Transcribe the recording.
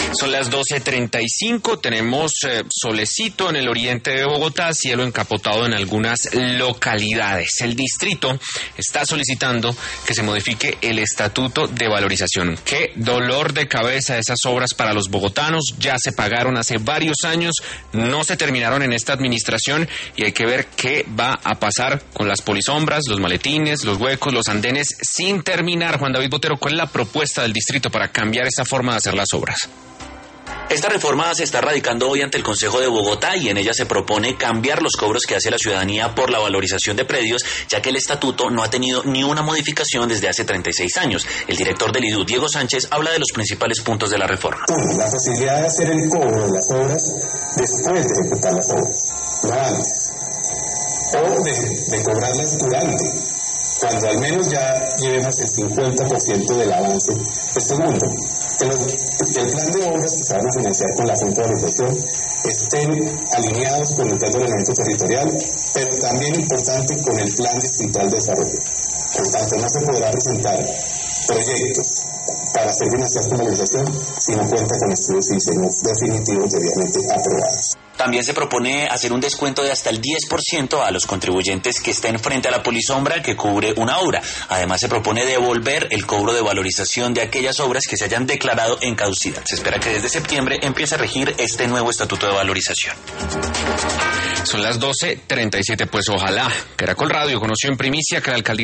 Son las 12:35, tenemos solecito en el oriente de Bogotá, cielo encapotado en algunas localidades. El distrito está solicitando que se modifique el estatuto de valorización. Qué dolor de cabeza esas obras para los bogotanos, ya se pagaron hace varios años, no se terminaron en esta administración y hay que ver qué va a pasar con las polisombras, los maletines, los huecos, los andenes sin terminar. Juan David Botero, ¿cuál es la propuesta del distrito para cambiar esa forma de hacer las obras? Esta reforma se está radicando hoy ante el Consejo de Bogotá y en ella se propone cambiar los cobros que hace la ciudadanía por la valorización de predios, ya que el estatuto no ha tenido ni una modificación desde hace 36 años. El director del IDU, Diego Sánchez, habla de los principales puntos de la reforma. La posibilidad de hacer el cobro de las obras después de ejecutar las obras, no antes, o de cobrarlas durante, cuando al menos ya llevemos el 50% del avance. El segundo, que el plan de obras que se van a financiar con la Junta de Valorización estén alineados con el plan de ordenamiento territorial, pero también importante con el plan distrital de desarrollo. Por tanto, no se podrá presentar proyectos para ser financiados con valorización si no cuenta con estudios y diseños definitivos debidamente aprobados. También se propone hacer un descuento de hasta el 10% a los contribuyentes que estén frente a la polisombra que cubre una obra. Además, se propone devolver el cobro de valorización de aquellas obras que se hayan declarado en caducidad. Se espera que desde septiembre empiece a regir este nuevo estatuto de valorización. Son las 12:37, pues ojalá. Caracol Radio conoció en primicia que la alcaldía